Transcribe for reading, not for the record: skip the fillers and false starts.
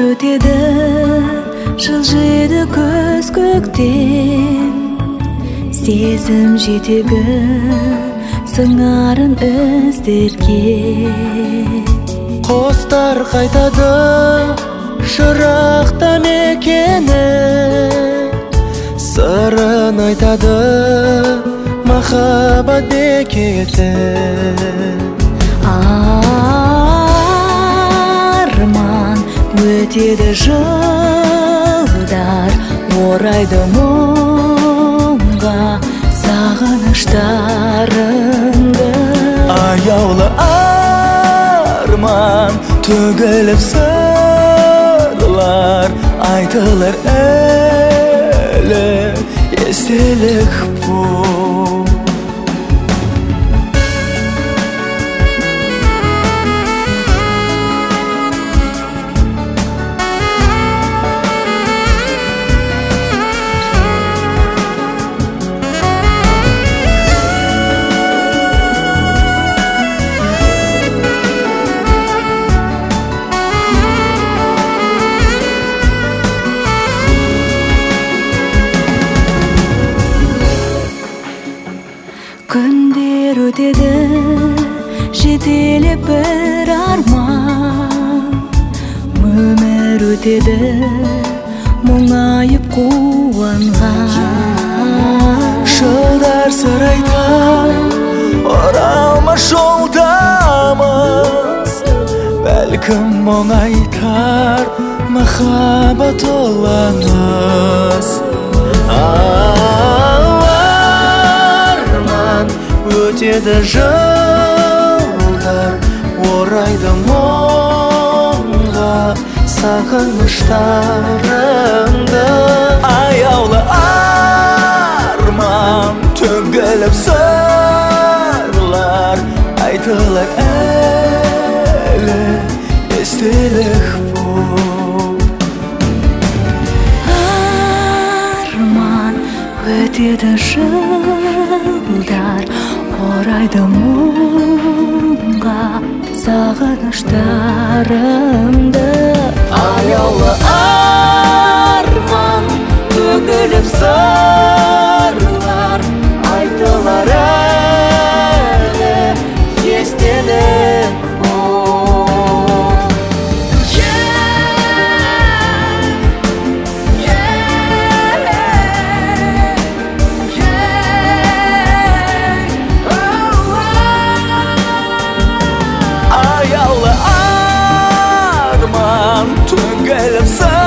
өтеді, жылжиды көз көктен, сезім жетегі сыңарын іздерге. Құстар қайтады шырақта мекені, сырын айтады махаббат бекеті. Арман өтеді жылдар, орайды мұңға сағыныштарыңды. Аяулы арман төгіліп сырлар, айтылыр әлі естелік бұл. Күндер өтеді, жетелеп бір арман, өмір өтеді, мұңайып қуанған. Жылдар сыр айтар, оралмас жолдамыз, бәлкім мұң айтар махаббат ол аңыз. Өтеді жылдар, орайды мұңға сағыныштарыңды. Аяулы арман төгіліп сырлар, айтылар әлі естелік бұл. Арман өтеді жылдар, орайды мұңға сағыныштарымды. Аяулы арман төгіліп сырлар, айтылар әлі естелік бұл. Аяулы арман төгіліп